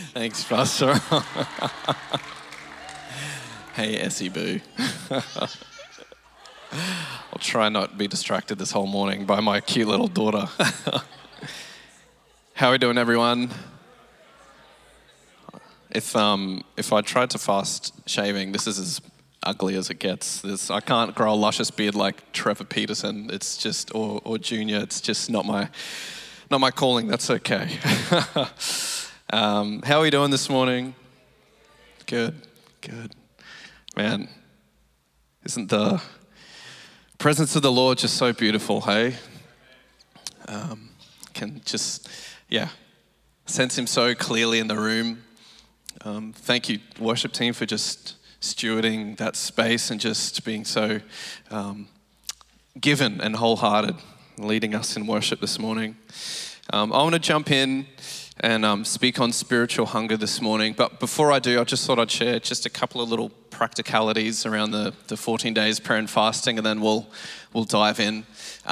Thanks, Pastor. Hey, Essie Boo. I'll try not be distracted this whole morning by my cute little daughter. How are we doing, everyone? If I tried to fast shaving, this is as ugly as it gets. I can't grow a luscious beard like Trevor Peterson. It's just or Junior. It's just not my calling. That's okay. How are we doing this morning? Good. Man, isn't the presence of the Lord just so beautiful, hey? Can just, sense him so clearly in the room. Thank you, worship team, for just stewarding that space and just being so given and wholehearted, leading us in worship this morning. I want to jump in and speak on spiritual hunger this morning. But before I do, I just thought I'd share just a couple of little practicalities around the 14 days prayer and fasting, and then we'll dive in.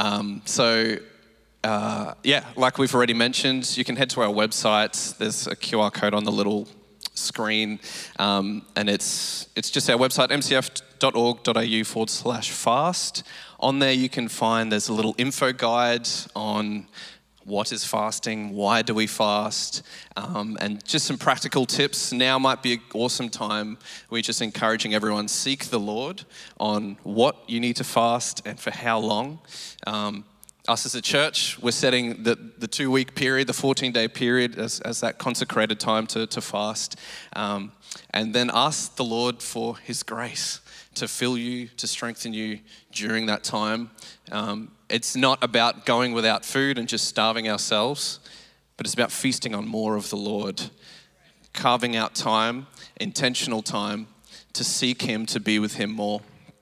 Like we've already mentioned, you can head to our website. There's a QR code on the little screen, and it's just our website, mcf.org.au/fast. On there you can find, there's a little info guide on what is fasting, why do we fast, and just some practical tips. Now might be an awesome time. We're just encouraging everyone, seek the Lord on what you need to fast and for how long. Us as a church, we're setting the 2-week period, the 14-day period as that consecrated time to fast. And then ask the Lord for his grace to fill you, to strengthen you during that time. It's not about going without food and just starving ourselves, but it's about feasting on more of the Lord, carving out time, intentional time to seek him, to be with him more.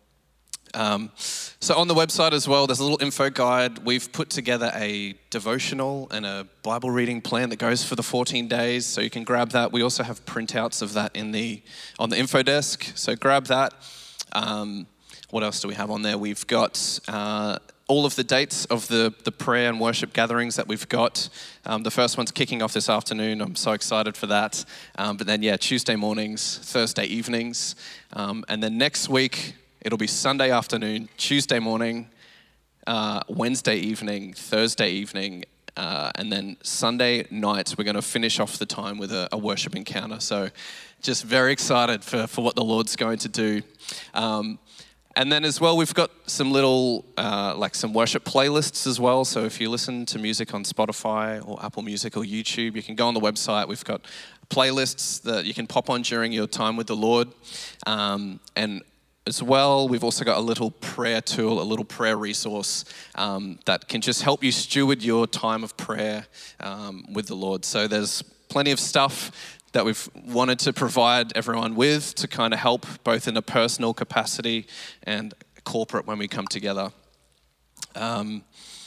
So on the website as well, there's a little info guide. We've put together a devotional and a Bible reading plan that goes for the 14 days, so you can grab that. We also have printouts of that on the info desk, so grab that. What else do we have on there? We've got all of the dates of the prayer and worship gatherings that we've got. The first one's kicking off this afternoon. I'm so excited for that. But then, Tuesday mornings, Thursday evenings. And then next week, it'll be Sunday afternoon, Tuesday morning, Wednesday evening, Thursday evening, and then Sunday night, we're going to finish off the time with a worship encounter. So just very excited for what the Lord's going to do. And then as well, we've got some little, some worship playlists as well. So if you listen to music on Spotify or Apple Music or YouTube, you can go on the website. We've got playlists that you can pop on during your time with the Lord. And as well, we've also got a little prayer tool, a little prayer resource that can just help you steward your time of prayer with the Lord. So there's plenty of stuff that we've wanted to provide everyone with to kind of help both in a personal capacity and corporate when we come together. I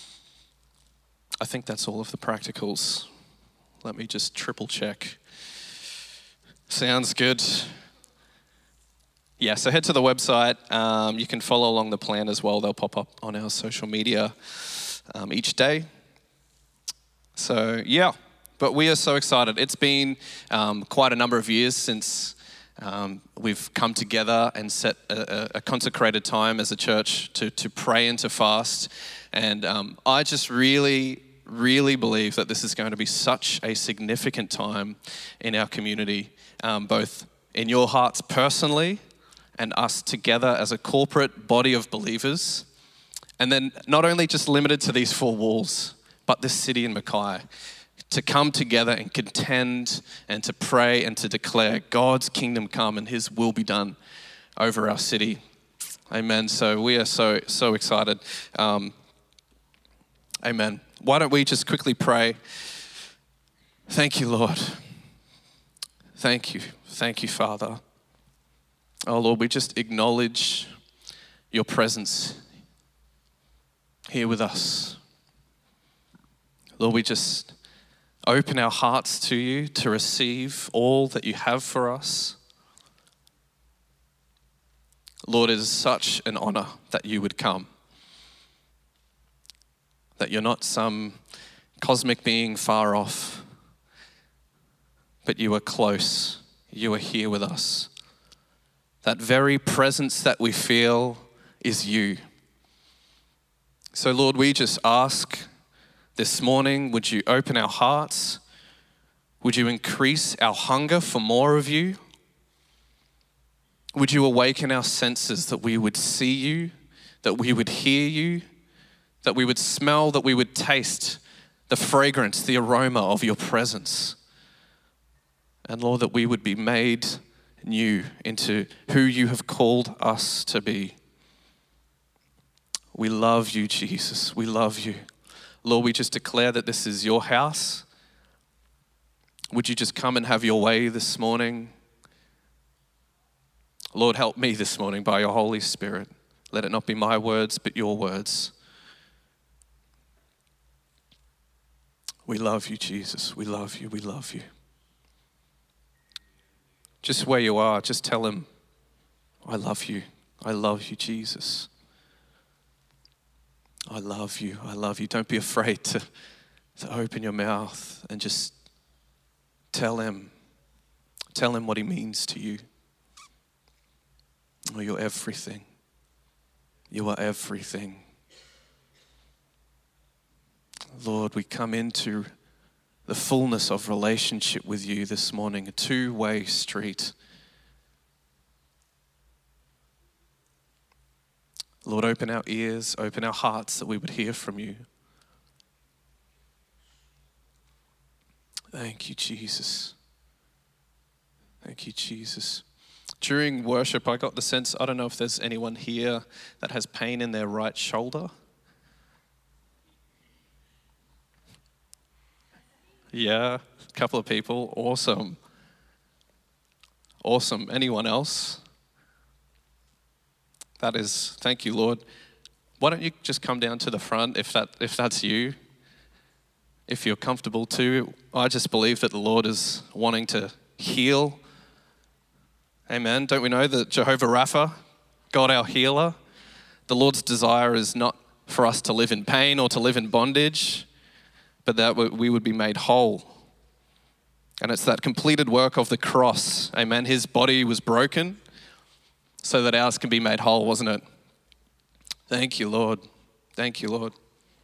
think that's all of the practicals. Let me just triple check. Sounds good. Yeah, so head to the website. You can follow along the plan as well. They'll pop up on our social media each day. So, but we are so excited. It's been quite a number of years since we've come together and set a consecrated time as a church to pray and to fast. And I just really believe that this is going to be such a significant time in our community, both in your hearts personally and us together as a corporate body of believers. And then not only just limited to these 4 walls, but this city in Mackay, to come together and contend and to pray and to declare God's kingdom come and his will be done over our city. Amen. So we are so excited. Amen. Why don't we just quickly pray? Thank you, Lord. Thank you, Father. Oh, Lord, we just acknowledge your presence here with us. Lord, we just open our hearts to you to receive all that you have for us. Lord, it is such an honor that you would come, that you're not some cosmic being far off, but you are close. You are here with us. That very presence that we feel is you. So Lord, we just ask this morning, would you open our hearts? Would you increase our hunger for more of you? Would you awaken our senses that we would see you, that we would hear you, that we would smell, that we would taste the fragrance, the aroma of your presence. And Lord, that we would be made new into who you have called us to be. We love you, Jesus. We love you. Lord, we just declare that this is your house. Would you just come and have your way this morning? Lord, help me this morning by your Holy Spirit. Let it not be my words, but your words. We love you, Jesus. We love you. We love you. Just where you are, just tell him, I love you. I love you, Jesus. I love you. I love you. Don't be afraid to open your mouth and just tell him what he means to you. Oh, you're everything. You are everything. Lord, we come into the fullness of relationship with you this morning, a two-way street. Lord, open our ears, open our hearts that we would hear from you. Thank you, Jesus. Thank you, Jesus. During worship, I got the sense, I don't know if there's anyone here that has pain in their right shoulder. Yeah, a couple of people. Awesome. Awesome. Anyone else? That is, thank you, Lord. Why don't you just come down to the front if that's you? If you're comfortable too. I just believe that the Lord is wanting to heal. Amen. Don't we know that Jehovah Rapha, God our healer, the Lord's desire is not for us to live in pain or to live in bondage, but that we would be made whole. And it's that completed work of the cross. Amen. His body was broken so that ours can be made whole, wasn't it? Thank you, Lord. Thank you, Lord.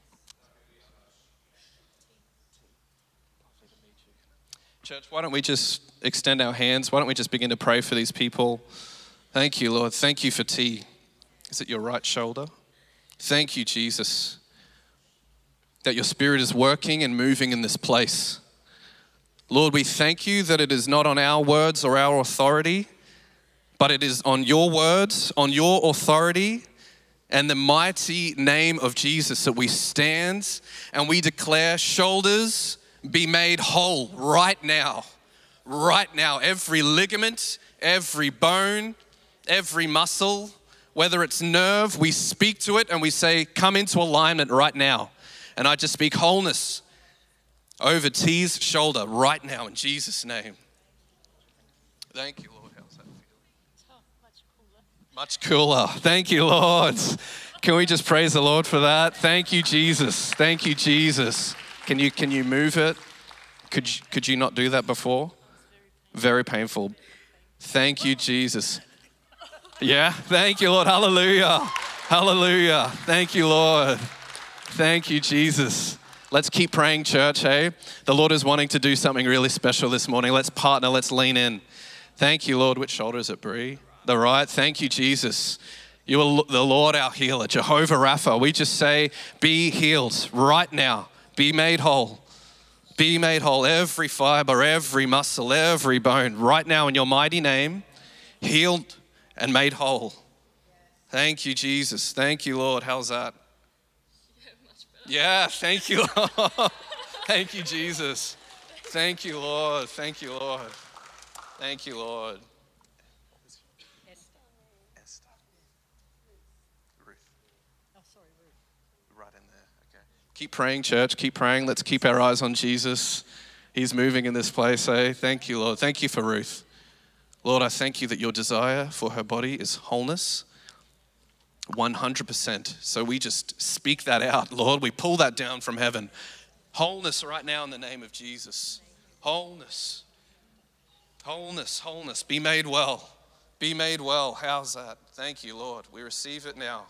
Church, why don't we just extend our hands? Why don't we just begin to pray for these people? Thank you, Lord. Thank you for T. Is it your right shoulder? Thank you, Jesus, that your Spirit is working and moving in this place. Lord, we thank you that it is not on our words or our authority, but it is on your words, on your authority, and the mighty name of Jesus that we stand and we declare shoulders be made whole right now. Right now, every ligament, every bone, every muscle, whether it's nerve, we speak to it and we say, come into alignment right now. And I just speak wholeness over T's shoulder right now in Jesus' name. Thank you, Lord. How's that feel? Much cooler. Thank you, Lord. Can we just praise the Lord for that? Thank you, Jesus. Thank you, Jesus. Can you move it? Could you not do that before? Very painful. Thank you, Jesus. Yeah, thank you, Lord. Hallelujah. Hallelujah. Thank you, Lord. Thank you, Jesus. Let's keep praying, church, hey? The Lord is wanting to do something really special this morning. Let's partner, let's lean in. Thank you, Lord. Which shoulder is it, Bree? The right. Thank you, Jesus. You are the Lord, our healer, Jehovah Rapha. We just say, be healed right now. Be made whole. Be made whole. Every fiber, every muscle, every bone, right now in your mighty name, healed and made whole. Thank you, Jesus. Thank you, Lord. How's that? Yeah, thank you, Lord. Thank you, Jesus. Thank you, Lord. Thank you, Lord. Thank you, Lord. Esther. Ruth. Oh, sorry, Ruth. Right in there. Okay. Keep praying, church. Keep praying. Let's keep our eyes on Jesus. He's moving in this place, eh? Thank you, Lord. Thank you for Ruth. Lord, I thank you that your desire for her body is wholeness. 100%. So we just speak that out, Lord. We pull that down from heaven. Wholeness right now in the name of Jesus. Wholeness. Wholeness, wholeness. Be made well. Be made well. How's that? Thank you, Lord. We receive it now.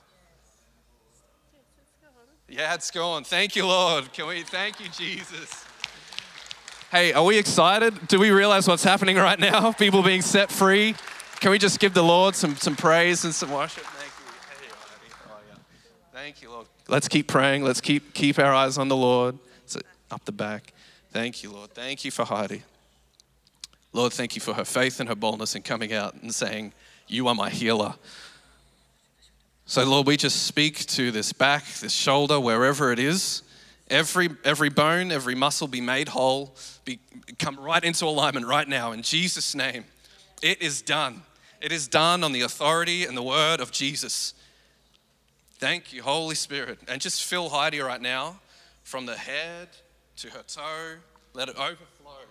Yeah, it's gone. Thank you, Lord. Can we thank you, Jesus? Hey, are we excited? Do we realize what's happening right now? People being set free. Can we just give the Lord some praise and some worship? Thank you. Hey, oh, yeah. Thank you, Lord. Let's keep praying. Let's keep our eyes on the Lord. So, up the back. Thank you, Lord. Thank you for Heidi. Lord, thank you for her faith and her boldness in coming out and saying, you are my healer. So, Lord, we just speak to this back, this shoulder, wherever it is. Every bone, every muscle be made whole, come right into alignment right now in Jesus' name. It is done. It is done on the authority and the word of Jesus. Thank you, Holy Spirit. And just fill Heidi right now from the head to her toe. Let it overflow.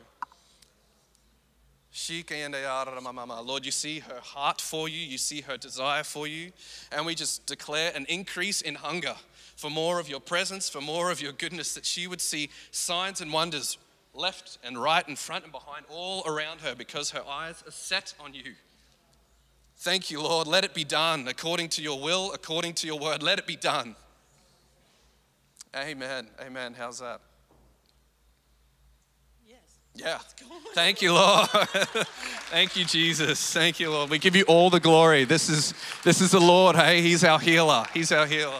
Lord, you see her heart for you. You see her desire for you. And we just declare an increase in hunger for more of your presence, for more of your goodness, that she would see signs and wonders left and right and front and behind all around her because her eyes are set on you. Thank you, Lord. Let it be done according to your will, according to your word. Let it be done. Amen. Amen. How's that? Yeah. Thank you, Lord. Thank you, Jesus. Thank you, Lord. We give you all the glory. This is the Lord. Hey, he's our healer. He's our healer.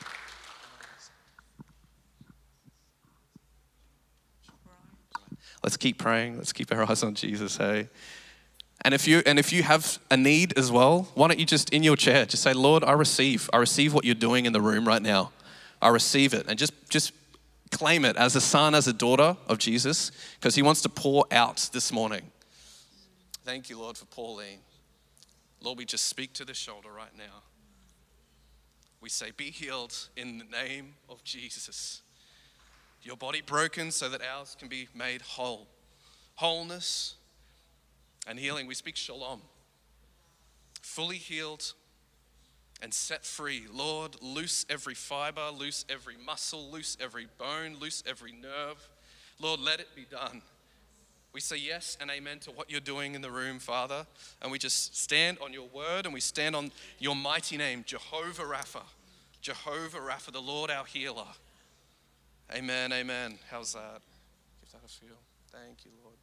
Let's keep praying. Let's keep our eyes on Jesus, hey. And if you have a need as well, why don't you just in your chair just say, Lord, I receive what you're doing in the room right now. I receive it. And just claim it as a son, as a daughter of Jesus, because he wants to pour out this morning. Thank you, Lord, for Pauline. Lord, we just speak to the shoulder right now. We say, be healed in the name of Jesus. Your body broken so that ours can be made whole. Wholeness and healing. We speak shalom. Fully healed and set free. Lord, loose every fiber, loose every muscle, loose every bone, loose every nerve. Lord, let it be done. We say yes and amen to what you're doing in the room, Father. And we just stand on your word and we stand on your mighty name, Jehovah Rapha. Jehovah Rapha, the Lord our healer. Amen, amen. How's that? Give that a feel. Thank you, Lord.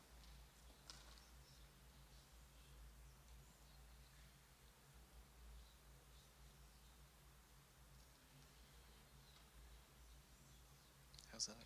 How's that?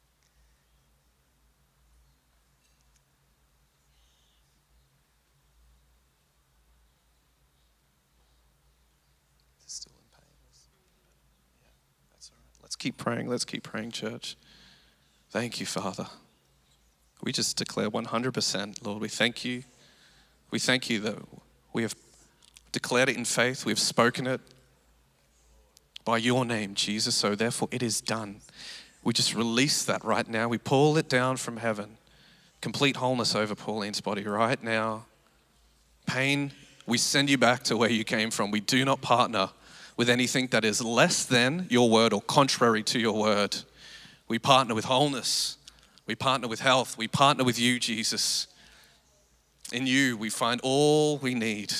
Is it still in pain? Yeah, that's all right. Let's keep praying. Let's keep praying, church. Thank you, Father. We just declare 100%, Lord. We thank you. We thank you that we have declared it in faith. We have spoken it by your name, Jesus. So therefore it is done. We just release that right now. We pull it down from heaven. Complete wholeness over Pauline's body right now. Pain, we send you back to where you came from. We do not partner with anything that is less than your word or contrary to your word. We partner with wholeness. We partner with health. We partner with you, Jesus. In you, we find all we need.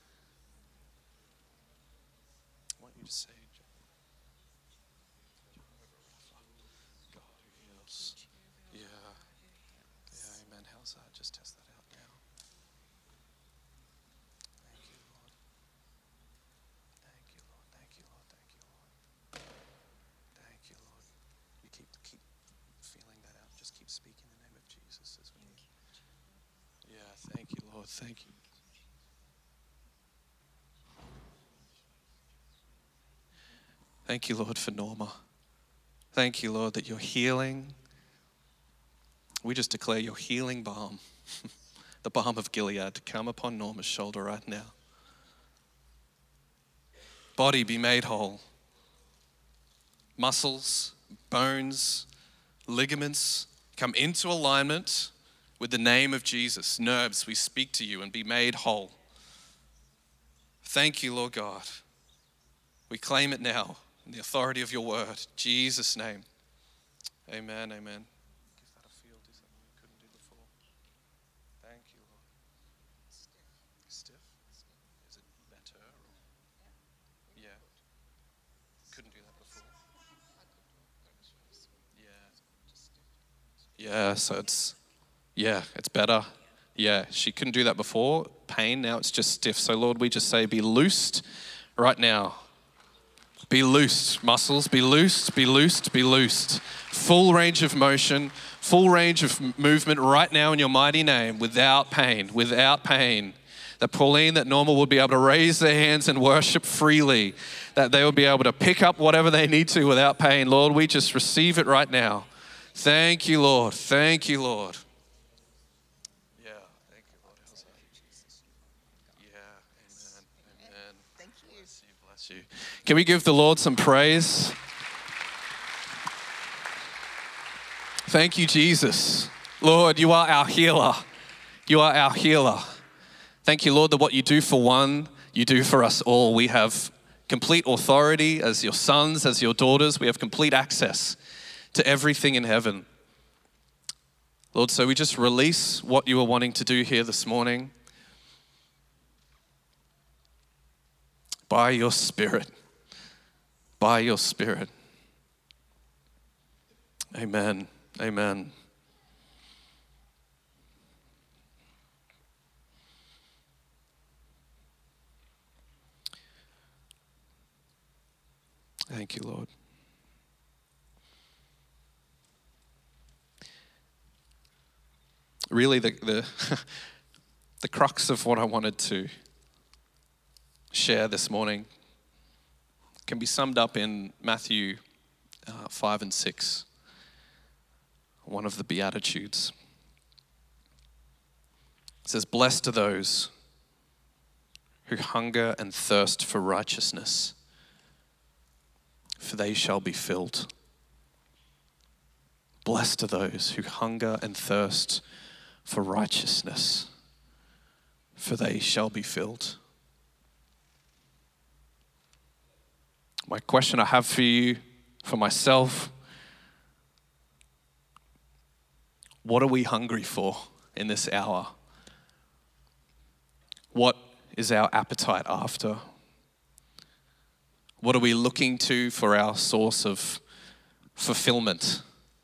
I want you to say, God who heals. Yeah. Yeah, amen. How's that? Just test that out now. Thank you, Lord. Thank you, Lord. Thank you, Lord. Thank you, Lord. Thank you, Lord. You keep feeling that out. Just keep speaking the name of Jesus as we. Yeah, thank you, Lord. Thank you. Thank you, Lord, for Norma. Thank you, Lord, that you're healing. We just declare your healing balm, the balm of Gilead, to come upon Norma's shoulder right now. Body be made whole. Muscles, bones, ligaments come into alignment with the name of Jesus. Nerves, we speak to you and be made whole. Thank you, Lord God. We claim it now in the authority of your word. Jesus' name. Amen, amen. Give that a feel. Do something you couldn't do before. Thank you, Yeah, so it's better. Yeah, she couldn't do that before. Pain, now it's just stiff. So Lord, we just say be loosed right now. Be loosed, muscles, be loosed, be loosed, be loosed. Full range of motion, full range of movement right now in your mighty name without pain, without pain. That Pauline, that Norma would be able to raise their hands and worship freely. That they would be able to pick up whatever they need to without pain. Lord, we just receive it right now. Thank you, Lord. Thank you, Lord. Yeah, thank you, Lord. Yeah, amen, amen. Thank you. Bless you. Can we give the Lord some praise? Thank you, Jesus. Lord, you are our healer. You are our healer. Thank you, Lord, that what you do for one, you do for us all. We have complete authority as your sons, as your daughters. We have complete access to everything in heaven. Lord, so we just release what you are wanting to do here this morning by your Spirit. By your Spirit. Amen. Amen. Thank you, Lord. Really, the crux of what I wanted to share this morning can be summed up in Matthew 5 and 6, one of the Beatitudes. It says, "Blessed are those who hunger and thirst for righteousness, for they shall be filled." Blessed are those who hunger and thirst for righteousness, for they shall be filled. My question I have for you, for myself, what are we hungry for in this hour? What is our appetite after? What are we looking to for our source of fulfillment?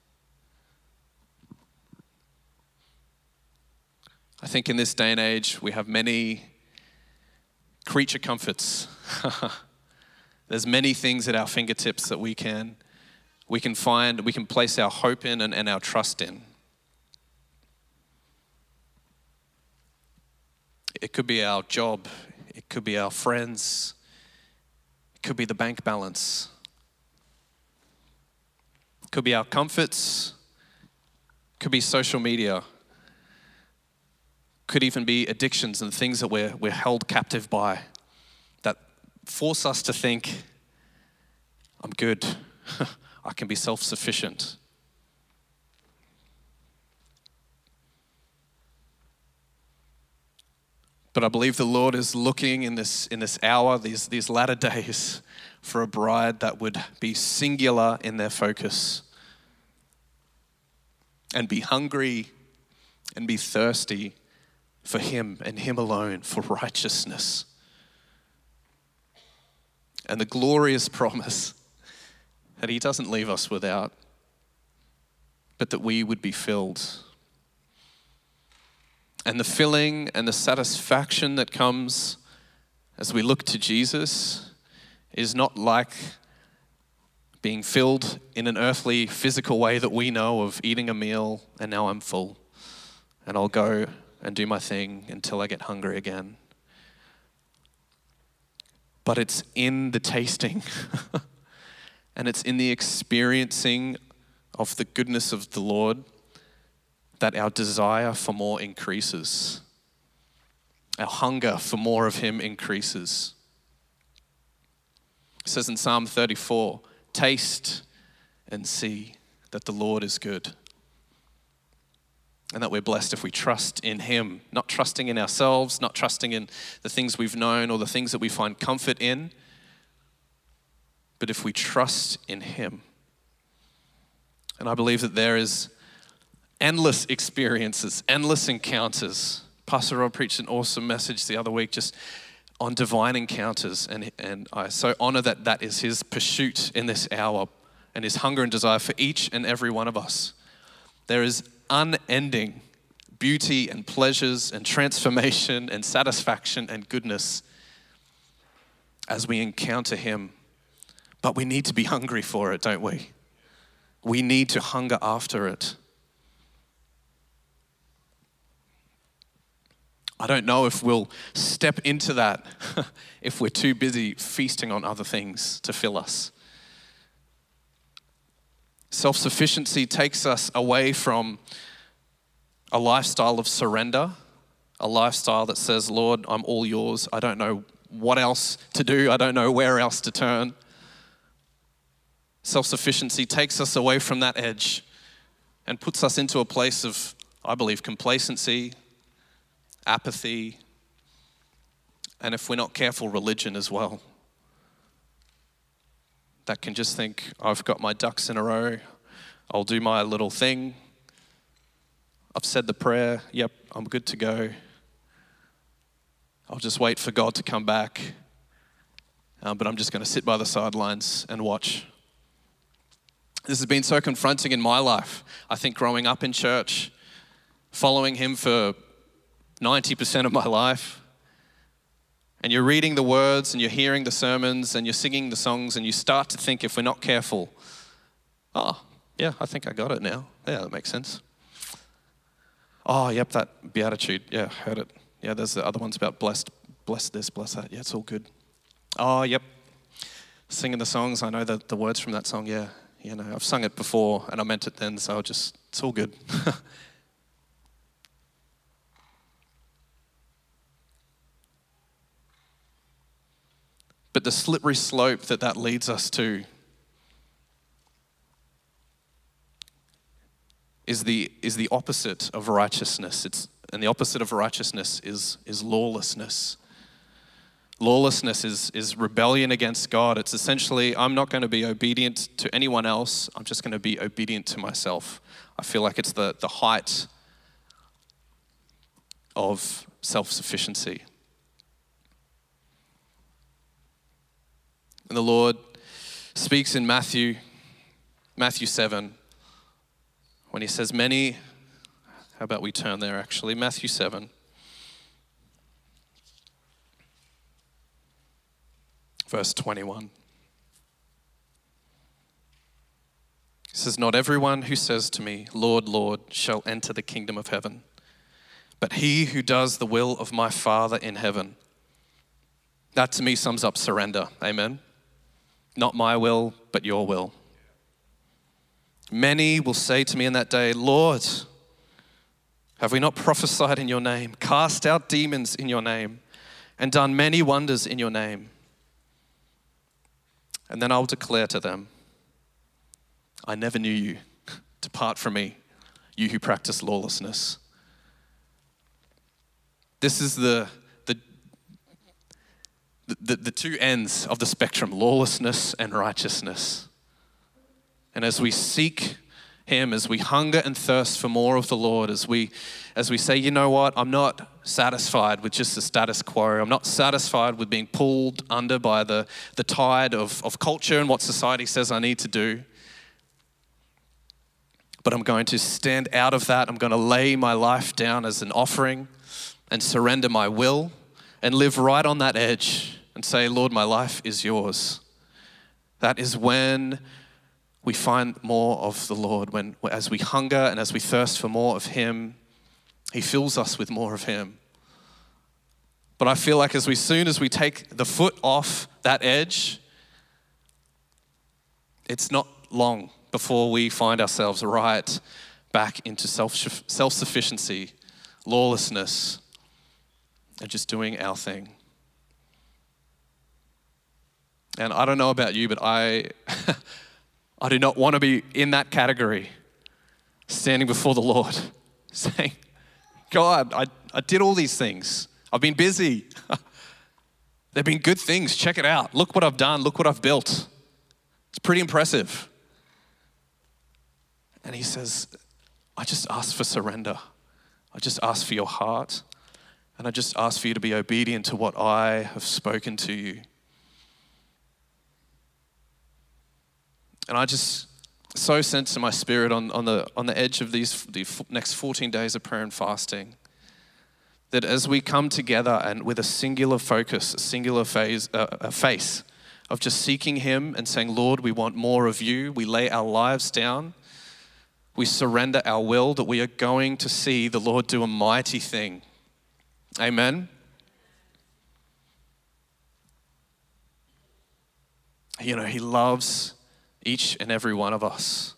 I think in this day and age, we have many creature comforts. There's many things at our fingertips that we can find, we can place our hope in and our trust in. It could be our job, it could be our friends, it could be the bank balance, it could be our comforts, it could be social media, could even be addictions and things that we're held captive by that force us to think, I'm good, I can be self-sufficient. But I believe the Lord is looking in this hour, these latter days, for a bride that would be singular in their focus and be hungry and be thirsty for Him and Him alone, for righteousness. And the glorious promise that He doesn't leave us without, but that we would be filled. And the filling and the satisfaction that comes as we look to Jesus is not like being filled in an earthly, physical way that we know of eating a meal and now I'm full and I'll go and do my thing until I get hungry again. But it's in the tasting and it's in the experiencing of the goodness of the Lord that our desire for more increases. Our hunger for more of Him increases. It says in Psalm 34, taste and see that the Lord is good. And that we're blessed if we trust in Him, not trusting in ourselves, not trusting in the things we've known or the things that we find comfort in, but if we trust in Him. And I believe that there is endless experiences, endless encounters. Pastor Rob preached an awesome message the other week just on divine encounters, and I so honor that is his pursuit in this hour and his hunger and desire for each and every one of us. There is unending beauty and pleasures and transformation and satisfaction and goodness as we encounter him. But we need to be hungry for it, don't we? We need to hunger after it. I don't know if we'll step into that if we're too busy feasting on other things to fill us. Self-sufficiency takes us away from a lifestyle of surrender, a lifestyle that says, Lord, I'm all yours. I don't know what else to do. I don't know where else to turn. Self-sufficiency takes us away from that edge and puts us into a place of, I believe, complacency, apathy, and if we're not careful, religion as well. That can just think, I've got my ducks in a row, I'll do my little thing, I've said the prayer, yep, I'm good to go. I'll just wait for God to come back, but I'm just going to sit by the sidelines and watch. This has been so confronting in my life. I think growing up in church, following him for 90% of my life, and you're reading the words and you're hearing the sermons and you're singing the songs and you start to think, if we're not careful, oh, yeah, I think I got it now. Yeah, that makes sense. Oh, yep, that beatitude. Yeah, heard it. Yeah, there's the other ones about blessed this, bless that. Yeah, it's all good. Oh, yep. Singing the songs, I know the words from that song. Yeah, you know, I've sung it before and I meant it then, so it's all good. But the slippery slope that leads us to is the opposite of righteousness. And the opposite of righteousness is lawlessness. Lawlessness is rebellion against God. It's essentially, I'm not going to be obedient to anyone else. I'm just going to be obedient to myself. I feel like it's the height of self-sufficiency. And the Lord speaks in Matthew 7, when he says many, how about we turn there actually, Matthew 7. Verse 21. He says, not everyone who says to me, Lord, Lord, shall enter the kingdom of heaven, but he who does the will of my Father in heaven. That to me sums up surrender. Amen. Not my will, but your will. Many will say to me in that day, Lord, have we not prophesied in your name, cast out demons in your name, and done many wonders in your name? And then I'll declare to them, I never knew you. Depart from me, you who practice lawlessness. This is the two ends of the spectrum, lawlessness and righteousness. And as we seek him, as we hunger and thirst for more of the Lord, as we say, you know what, I'm not satisfied with just the status quo. I'm not satisfied with being pulled under by the tide of culture and what society says I need to do. But I'm going to stand out of that. I'm going to lay my life down as an offering and surrender my will and live right on that edge and say, Lord, my life is yours. That is when we find more of the Lord. As we hunger and as we thirst for more of him, he fills us with more of him. But I feel like as soon as we take the foot off that edge, it's not long before we find ourselves right back into self-sufficiency, lawlessness, and just doing our thing. And I don't know about you, but I do not want to be in that category, standing before the Lord, saying, God, I did all these things. I've been busy. They've been good things. Check it out. Look what I've done. Look what I've built. It's pretty impressive. And he says, I just ask for surrender. I just ask for your heart. And I just ask for you to be obedient to what I have spoken to you. And I just so sense in my spirit on the edge of the next 14 days of prayer and fasting, that as we come together and with a singular focus, a singular face of just seeking Him and saying, Lord, we want more of you. We lay our lives down. We surrender our will, that we are going to see the Lord do a mighty thing. Amen. You know, He loves each and every one of us.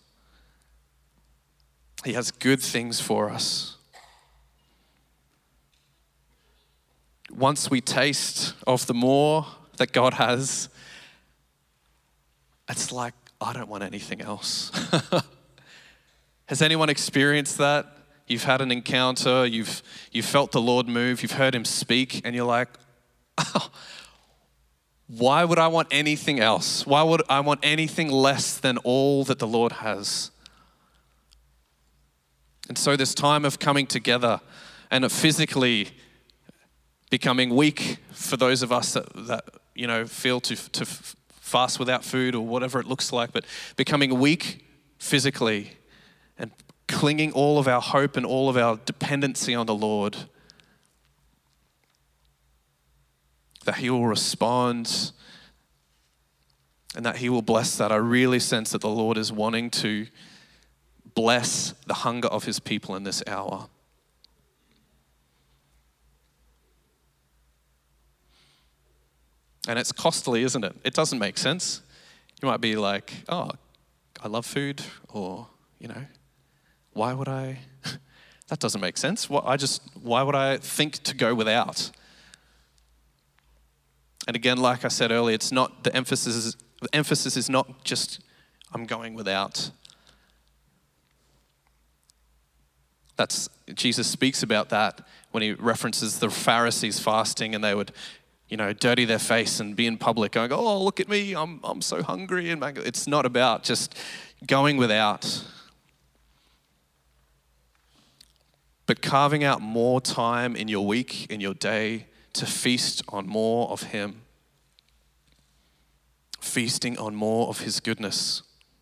He has good things for us. Once we taste of the more that God has, it's like, I don't want anything else. Has anyone experienced that? You've had an encounter, you've felt the Lord move, you've heard Him speak, and you're like, oh, why would I want anything else? Why would I want anything less than all that the Lord has? And so this time of coming together and of physically becoming weak for those of us that you know, feel to fast without food or whatever it looks like, but becoming weak physically and clinging all of our hope and all of our dependency on the Lord, that He will respond and that He will bless that. I really sense that the Lord is wanting to bless the hunger of His people in this hour. And it's costly, isn't it? It doesn't make sense. You might be like, oh, I love food, or, you know, why would I? That doesn't make sense. Why would I think to go without? And again, like I said earlier, it's not the emphasis is not just I'm going without. Jesus speaks about that when He references the Pharisees fasting, and they would, you know, dirty their face and be in public going, oh, look at me, I'm so hungry. And it's not about just going without, but carving out more time in your week, in your day, to feast on more of Him. Feasting on more of His goodness.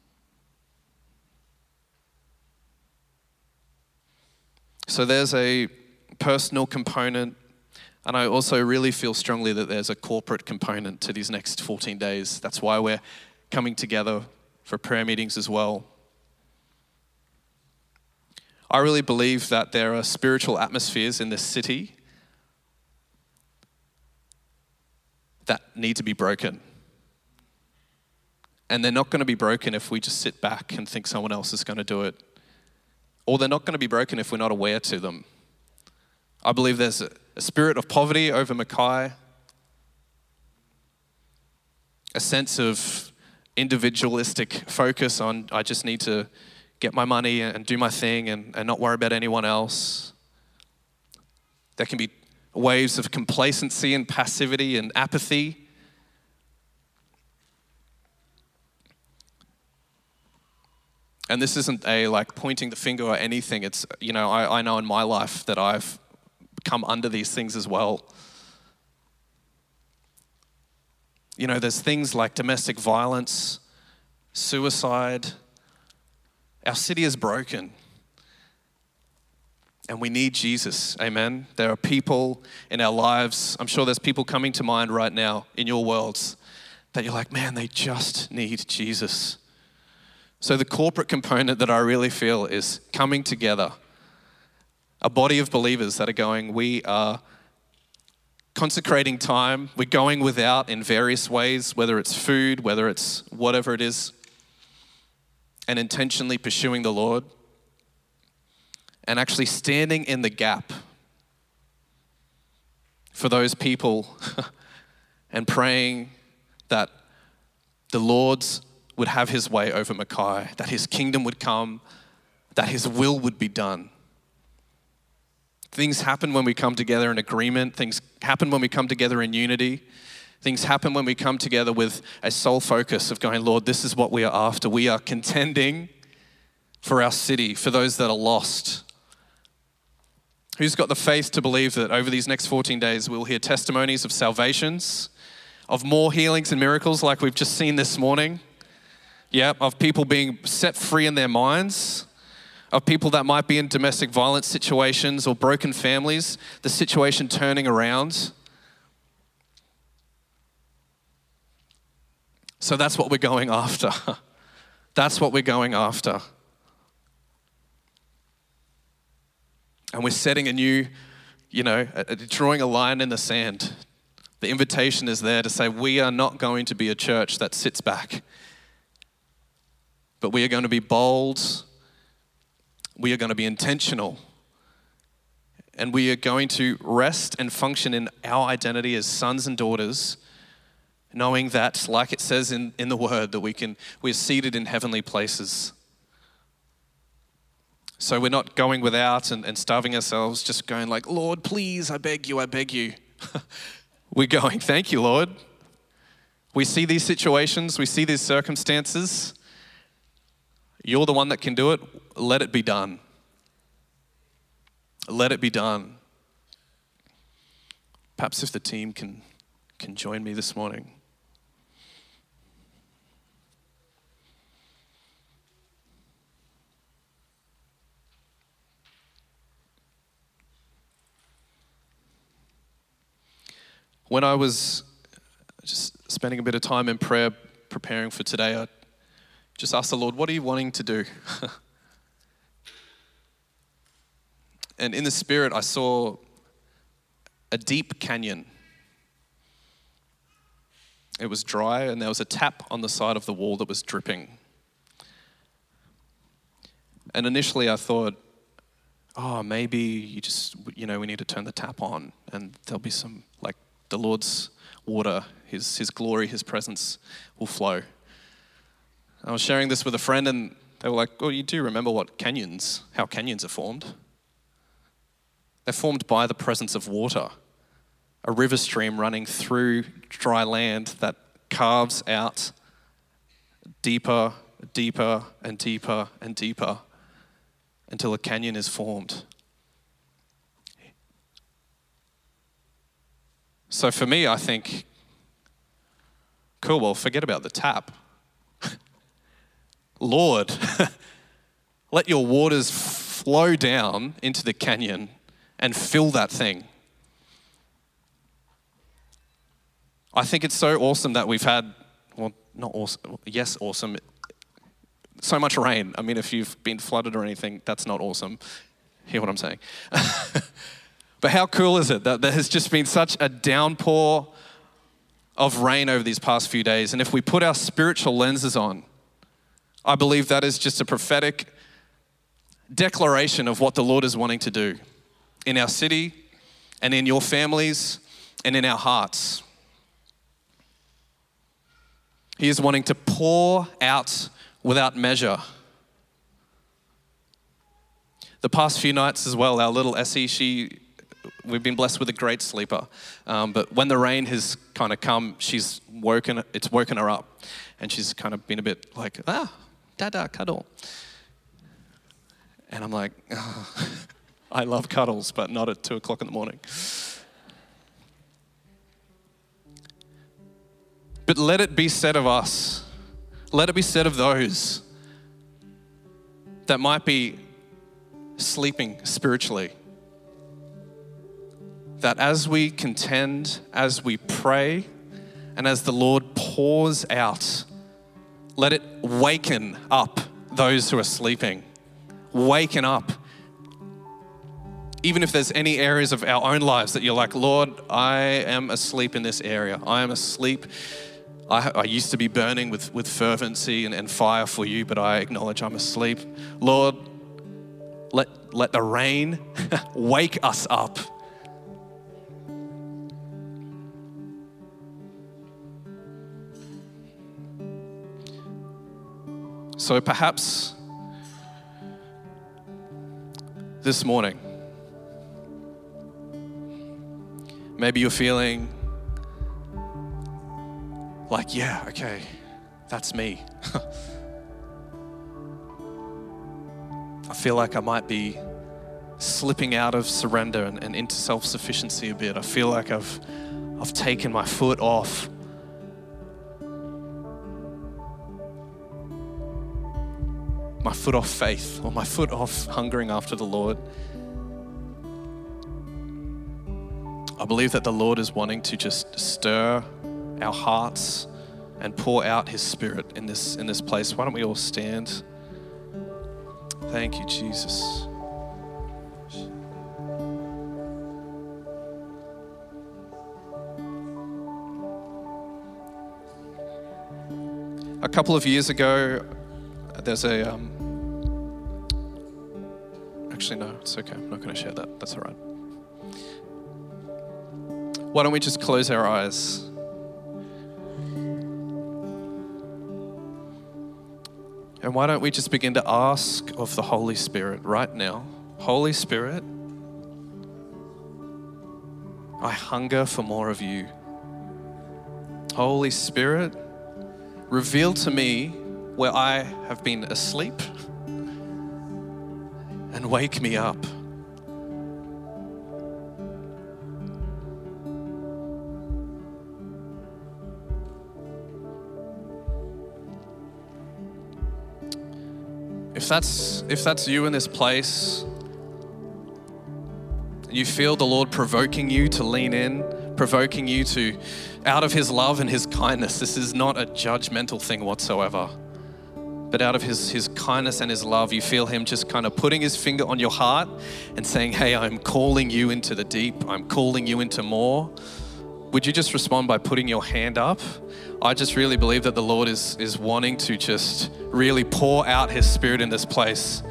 So there's a personal component, and I also really feel strongly that there's a corporate component to these next 14 days. That's why we're coming together for prayer meetings as well. I really believe that there are spiritual atmospheres in this city that need to be broken. And they're not going to be broken if we just sit back and think someone else is going to do it. Or they're not going to be broken if we're not aware to them. I believe there's a spirit of poverty over Mackay, a sense of individualistic focus on I just need to get my money and do my thing and not worry about anyone else. There can be waves of complacency and passivity and apathy. And this isn't a like pointing the finger or anything. It's, you know, I know in my life that I've come under these things as well. You know, there's things like domestic violence, suicide. Our city is broken. And we need Jesus, amen? There are people in our lives, I'm sure there's people coming to mind right now in your worlds that you're like, man, they just need Jesus. So the corporate component that I really feel is coming together. A body of believers that are going, we are consecrating time. We're going without in various ways, whether it's food, whether it's whatever it is, and intentionally pursuing the Lord and actually standing in the gap for those people and praying that the Lord's would have His way over Mackay, that His kingdom would come, that His will would be done. Things happen when we come together in agreement. Things happen when we come together in unity. Things happen when we come together with a sole focus of going, Lord, this is what we are after. We are contending for our city, for those that are lost. Who's got the faith to believe that over these next 14 days we'll hear testimonies of salvations, of more healings and miracles like we've just seen this morning? Yeah, of people being set free in their minds, of people that might be in domestic violence situations or broken families, the situation turning around. So that's what we're going after. That's what we're going after. And we're setting a new, drawing a line in the sand. The invitation is there to say we are not going to be a church that sits back, but we are going to be bold. We are going to be intentional. And we are going to rest and function in our identity as sons and daughters, knowing that, like it says in the word, that we're seated in heavenly places. So we're not going without and starving ourselves, just going like, Lord, please, I beg you, I beg you. We're going, thank you, Lord. We see these situations, we see these circumstances. You're the one that can do it. Let it be done. Let it be done. Perhaps if the team can join me this morning. When I was just spending a bit of time in prayer, preparing for today, I just asked the Lord, what are you wanting to do? And in the Spirit, I saw a deep canyon. It was dry, and there was a tap on the side of the wall that was dripping. And initially I thought, maybe you just, we need to turn the tap on, and there'll be some, the Lord's water, His glory, His presence will flow. I was sharing this with a friend, and they were like, oh, you do remember how canyons are formed? They're formed by the presence of water, a river stream running through dry land that carves out deeper, deeper, and deeper, and deeper until a canyon is formed. So for me, I think, cool, well, forget about the tap. Lord, let your waters flow down into the canyon and fill that thing. I think it's so awesome that we've had, not awesome, yes, awesome, so much rain. I mean, if you've been flooded or anything, that's not awesome. Hear what I'm saying? But how cool is it that there has just been such a downpour of rain over these past few days? And if we put our spiritual lenses on, I believe that is just a prophetic declaration of what the Lord is wanting to do in our city and in your families and in our hearts. He is wanting to pour out without measure. The past few nights as well, our little Essie, we've been blessed with a great sleeper. But when the rain has kind of come, it's woken her up. And she's kind of been a bit like, dada, cuddle. And I'm like, I love cuddles, but not at 2:00 in the morning. But let it be said of us, let it be said of those that might be sleeping spiritually, that as we contend, as we pray, and as the Lord pours out, let it waken up those who are sleeping. Waken up. Even if there's any areas of our own lives that you're like, Lord, I am asleep in this area. I am asleep. I used to be burning with fervency and fire for you, but I acknowledge I'm asleep. Lord, let the rain wake us up. So perhaps this morning, maybe you're feeling like, yeah, okay, that's me. I feel like I might be slipping out of surrender and into self-sufficiency a bit. I feel like I've taken my foot off. my foot off faith or my foot off hungering after the Lord. I believe that the Lord is wanting to just stir our hearts and pour out his Spirit in this place. Why don't we all stand? Thank you, Jesus. A couple of years ago, there's a, actually no, it's okay. I'm not going to share that. That's all right. Why don't we just close our eyes? And why don't we just begin to ask of the Holy Spirit right now? Holy Spirit, I hunger for more of you. Holy Spirit, reveal to me where I have been asleep and wake me up. If that's you in this place, you feel the Lord provoking you to lean in, provoking you to, out of his love and his kindness, this is not a judgmental thing whatsoever, but out of his kindness and his love, you feel him just kind of putting his finger on your heart and saying, hey, I'm calling you into the deep. I'm calling you into more. Would you just respond by putting your hand up? I just really believe that the Lord is wanting to just really pour out his Spirit in this place.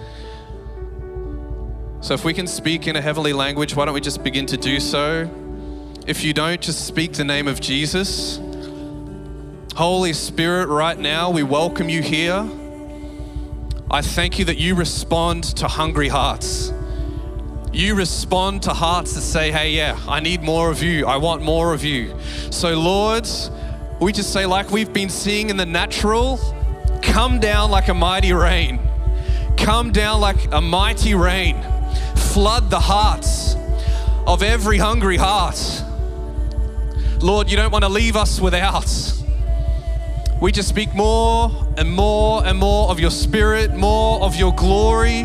So if we can speak in a heavenly language, why don't we just begin to do so? If you don't, just speak the name of Jesus. Holy Spirit, right now, we welcome you here. I thank you that you respond to hungry hearts. You respond to hearts that say, hey, yeah, I need more of you. I want more of you. So Lord, we just say, like we've been seeing in the natural, come down like a mighty rain. Come down like a mighty rain. Flood the hearts of every hungry heart. Lord, you don't want to leave us without. We just speak more and more and more of your Spirit, more of your glory.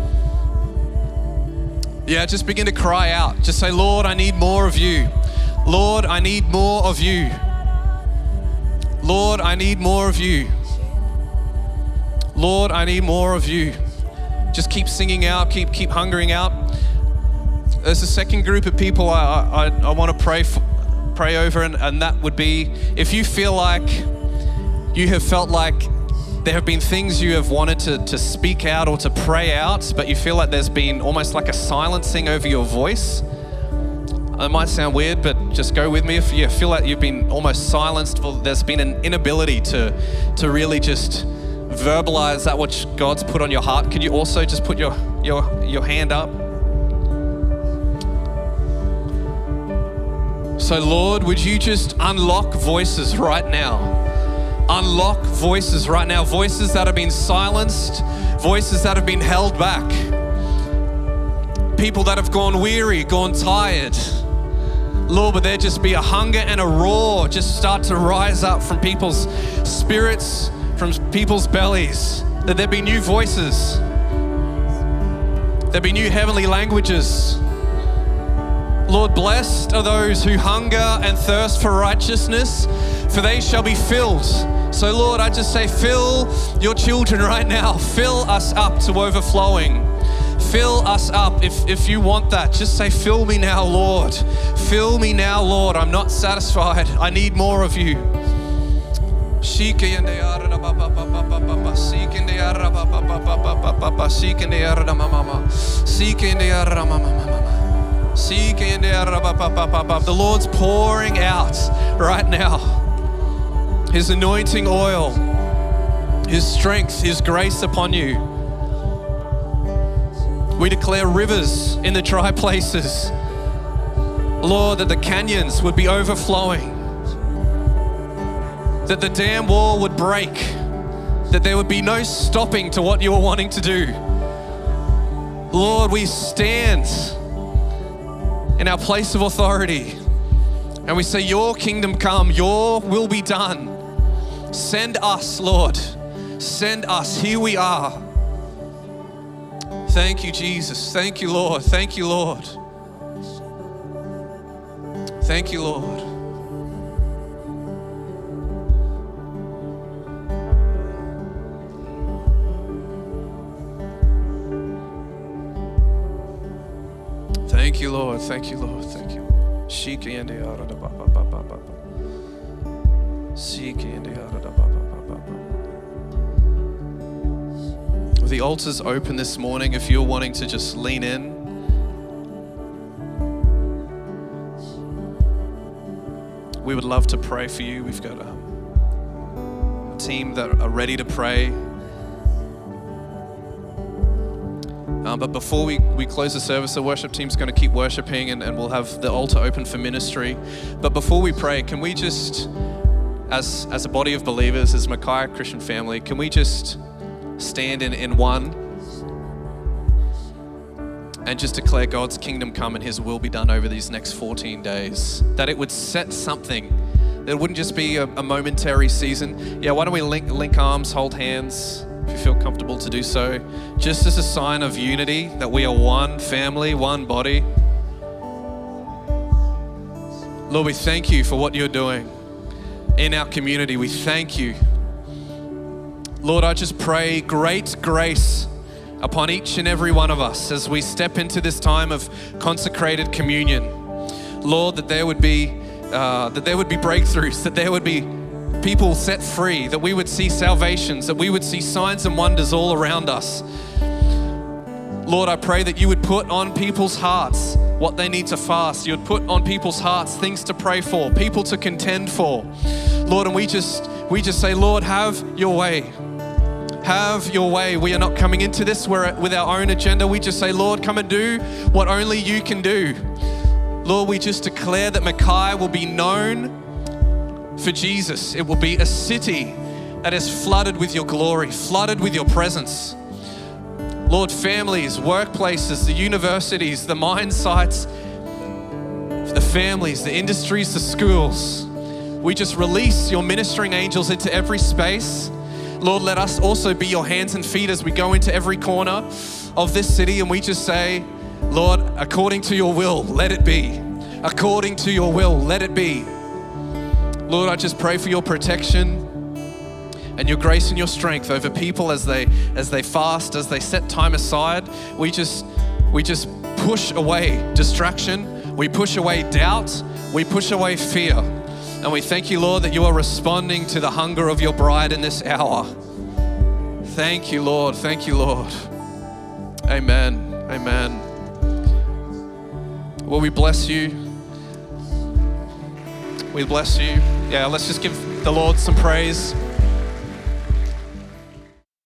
Yeah, just begin to cry out. Just say, Lord, I need more of you. Lord, I need more of you. Lord, I need more of you. Lord, I need more of you. Just keep singing out, keep hungering out. There's a second group of people I want to pray over, and that would be if you feel like you have felt like there have been things you have wanted to speak out or to pray out, but you feel like there's been almost like a silencing over your voice. It might sound weird, but just go with me. If you feel like you've been almost silenced, or there's been an inability to really just verbalize that which God's put on your heart, could you also just put your hand up? So Lord, would you just unlock voices right now? Unlock voices right now, voices that have been silenced, voices that have been held back, people that have gone weary, gone tired. Lord, would there just be a hunger and a roar just start to rise up from people's spirits, from people's bellies, that there be new voices, there be new heavenly languages. Lord, blessed are those who hunger and thirst for righteousness, for they shall be filled. So Lord, I just say, fill your children right now. Fill us up to overflowing. Fill us up. If you want that, just say, fill me now, Lord. Fill me now, Lord. I'm not satisfied. I need more of you. The Lord's pouring out right now His anointing oil, His strength, His grace upon you. We declare rivers in the dry places. Lord, that the canyons would be overflowing, that the dam wall would break, that there would be no stopping to what you are wanting to do. Lord, we stand in our place of authority and we say, your kingdom come, your will be done. Send us, Lord. Send us. Here we are. Thank you, Jesus. Thank you, Lord. Thank you, Lord. Thank you, Lord. Thank you, Lord. Thank you, Lord. Thank you. The altar's open this morning if you're wanting to just lean in. We would love to pray for you. We've got a team that are ready to pray. But before we close the service, the worship team's going to keep worshiping and we'll have the altar open for ministry. But before we pray, can we just, as a body of believers, as Micaiah Christian family, can we just stand in one and just declare God's kingdom come and His will be done over these next 14 days? That it would set something, that it wouldn't just be a momentary season. Yeah, why don't we link arms, hold hands, if you feel comfortable to do so, just as a sign of unity, that we are one family, one body. Lord, we thank you for what you're doing in our community. We thank you. Lord, I just pray great grace upon each and every one of us as we step into this time of consecrated communion. Lord, that there would be breakthroughs, that there would be people set free, that we would see salvations, that we would see signs and wonders all around us. Lord, I pray that you would put on people's hearts what they need to fast. You would put on people's hearts things to pray for, people to contend for. Lord, and we just say, Lord, have your way. Have your way. We are not coming into this with our own agenda. We just say, Lord, come and do what only you can do. Lord, we just declare that Micaiah will be known for Jesus. It will be a city that is flooded with your glory, flooded with your presence. Lord, families, workplaces, the universities, the mine sites, the families, the industries, the schools. We just release your ministering angels into every space. Lord, let us also be your hands and feet as we go into every corner of this city, and we just say, Lord, according to your will, let it be. According to your will, let it be. Lord, I just pray for your protection and your grace and your strength over people as they fast, as they set time aside. We just push away distraction. We push away doubt. We push away fear. And we thank you, Lord, that you are responding to the hunger of your bride in this hour. Thank you, Lord. Thank you, Lord. Amen. Amen. Well, we bless you. We bless you. Yeah, let's just give the Lord some praise.